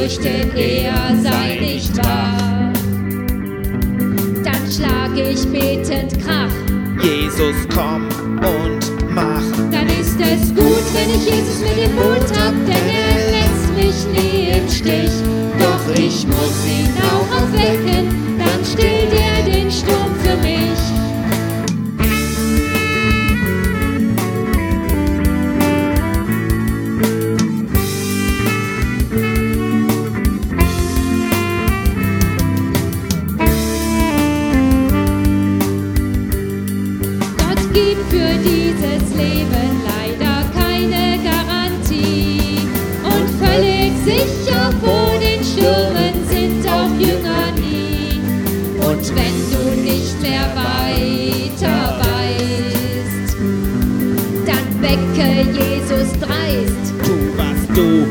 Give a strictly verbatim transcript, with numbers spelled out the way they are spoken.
fürchten, er sei nicht wahr. Dann schlag ich betend Krach. Jesus, komm und mach. Dann ist es gut, wenn ich Jesus mit dem Boot hab, denn er lässt mich nie im Stich. Doch ich muss ihn auch aufwecken, dann stillt er den Sturm für mich. Gott gibt für dieses Leben leider keine Garantie. Und völlig sicher vor den Stürmen sind auch Jünger nie. Und wenn du nicht mehr weiter weißt, dann wecke Jesus dreist. Tu, was du